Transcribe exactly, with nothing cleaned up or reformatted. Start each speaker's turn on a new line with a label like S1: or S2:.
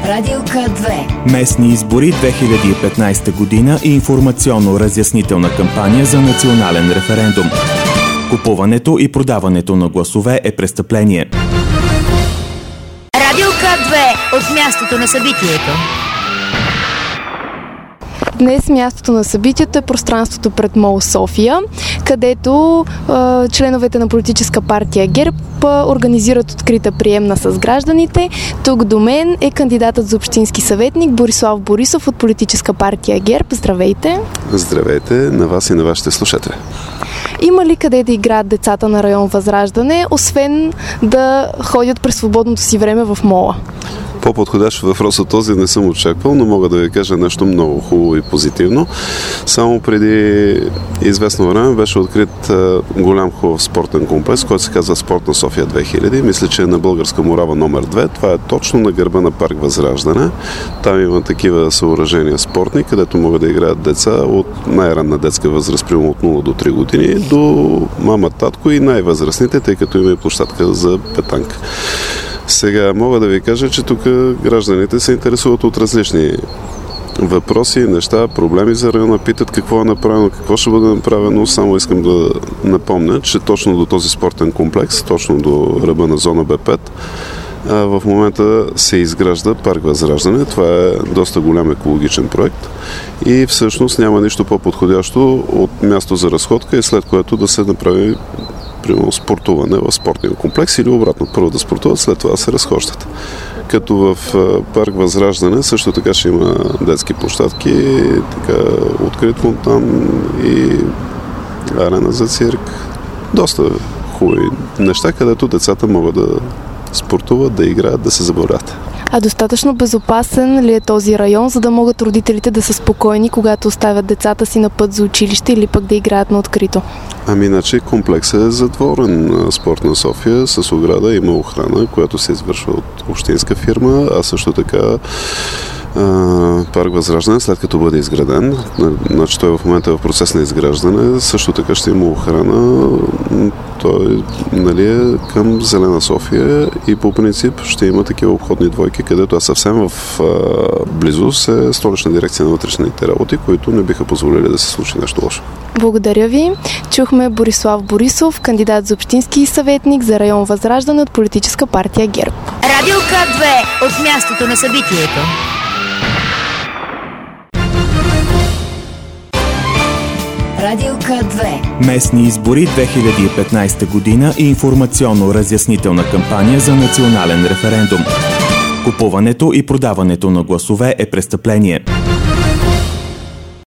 S1: Радиока две.
S2: Местни избори две хиляди и петнайсета година и информационно-разяснителна кампания за национален референдум. Купуването и продаването на гласове е престъпление.
S1: Радиока две от мястото на събитието.
S3: Днес мястото на събитието е пространството пред МОЛ София, където е, членовете на политическа партия ГЕРБ е, организират открита приемна с гражданите. Тук до мен е кандидатът за общински съветник Борислав Борисов от политическа партия ГЕРБ. Здравейте!
S4: Здравейте на вас и на вашите слушатели!
S3: Има ли къде да играят децата на район Възраждане, освен да ходят през свободното си време в мола?
S4: По-подходящ въпрос от този не съм очаквал, но мога да ви кажа нещо много хубаво и позитивно. Само преди известно време беше открит голям хубав спортен комплекс, който се казва Спортна София две хиляди. Мисля, че е на Българска Морава номер две. Това е точно на гърба на парк Възраждане. Там има такива съоръжения спортни, където могат да играят деца от най-ранна детска възраст, примерно от нула до три години, до мама, татко и най-възрастните, тъй като има и площадка за петанка. Сега мога да ви кажа, че тук гражданите се интересуват от различни въпроси, неща, проблеми за района, питат какво е направено, какво ще бъде направено. Само искам да напомня, че точно до този спортен комплекс, точно до ръба на зона Б пет, в момента се изгражда парк Възраждане. Това е доста голям екологичен проект и всъщност няма нищо по-подходящо от място за разходка и след което да се направи примерно спортуване в спортния комплекс или обратно. Първо да спортуват, след това да се разхождат. Като в парк Възраждане също така ще има детски площадки, така открит фонтан и арена за цирк. Доста хубави неща, където децата могат да спортуват, да играят, да се забавляват.
S3: А достатъчно безопасен ли е този район, за да могат родителите да са спокойни, когато оставят децата си на път за училище или пък да играят на открито?
S4: Ами иначе комплексът е затворен. Спортна София с ограда, има охрана, която се извършва от общинска фирма, а също така парк Възраждане, след като бъде изграден, значи той в момента е в процес на изграждане, също така ще има охрана, той нали, е към Зелена София и по принцип ще има такива обходни двойки, където е съвсем в а, близост е Столична дирекция на вътрешните работи, които не биха позволили да се случи нещо лошо.
S3: Благодаря ви. Чухме Борислав Борисов, кандидат за общински съветник за район Възраждане от политическа партия ГЕРБ.
S1: Радиока две от мястото на събитието. Радиока две.
S2: Местни избори две хиляди и петнайсета година и информационно-разяснителна кампания за национален референдум. Купуването и продаването на гласове е престъпление.